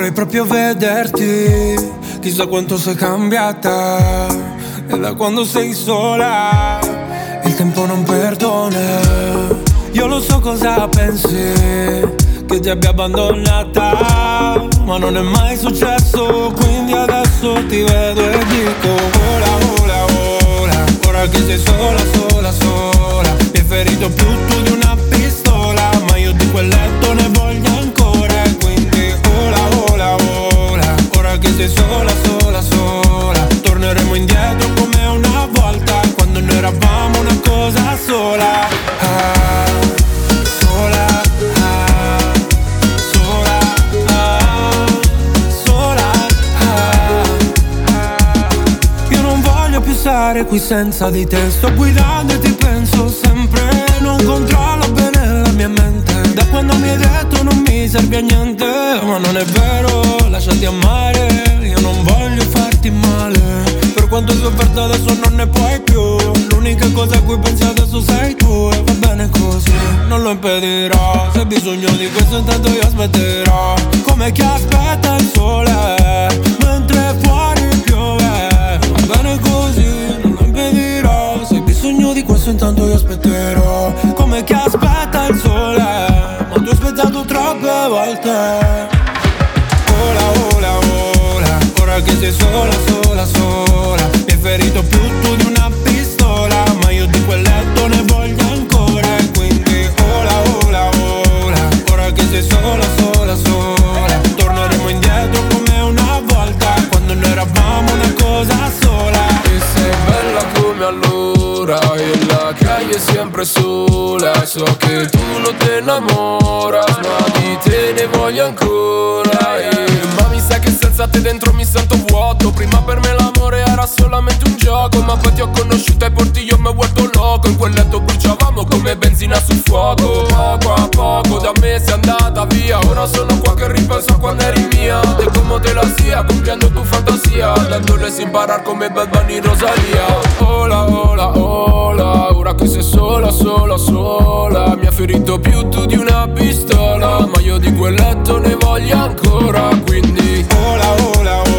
Vorrei proprio vederti, chissà quanto sei cambiata. E da quando sei sola, il tempo non perdona. Io lo so cosa pensi, che ti abbia abbandonata, ma non è mai successo, quindi adesso ti vedo e dico vola, vola, vola. Ora che sei sola, sola, sola. Mi hai ferito più tu di una pistola, ma io di quel letto ne voglio ancora. E quindi vola, vola, vola. Ora che sei sola, sola, sola. Torneremo indietro come una volta, quando noi eravamo una cosa sola. Sola, sola, sola. Io non voglio più stare qui senza di te. Sto guidando e ti penso sempre, non controllo bene la mia mente. Da quando mi hai detto non mi serve a niente, ma non è vero, lasciati amare. Io non voglio farti male, per quanto hai sofferto adesso non ne puoi più. L'unica cosa a cui pensi adesso sei tu, e va bene così, non lo impedirò. Se hai bisogno di questo intanto io aspetterò, come chi aspetta il sole mentre fuori piove. Va bene così, non lo impedirò. Se hai bisogno di questo intanto io aspetterò, come chi aspetta il sole, ma tu hai aspettato troppe volte. Vola, vola, vola. Ora che sei sola, sola, sola. Mi hai ferito più tu di una pistola, ma io di quel letto ne voglio ancora. E quindi vola, vola, vola. Ora che sei sola, sola, sola. Torneremo indietro come una volta, quando noi eravamo una cosa sola. E sei bella come allora, e la calle è sempre sola. So che tu non te innamoras, ma di te ne voglio ancora. Ma mi sa che senza te dentro mi sento vuoto. Prima per me l'amore era solamente un gioco, ma poi ti ho conosciuta e porti io mi ho vuelto loco. In quel letto bruciavamo come benzina sul fuoco. Poco a poco da me sei andata via, ora sono qua che ripenso a quando eri mia. E come te la sia, compiendo tu fantasia, dandole sin parar come Bad Bunny Rosalia. Hola, hola, hola. Ora che sei sola, sola, sola. Mi ha ferito più tu di una pistola, ma io di quel letto ne voglio ancora. Quindi vola, vola,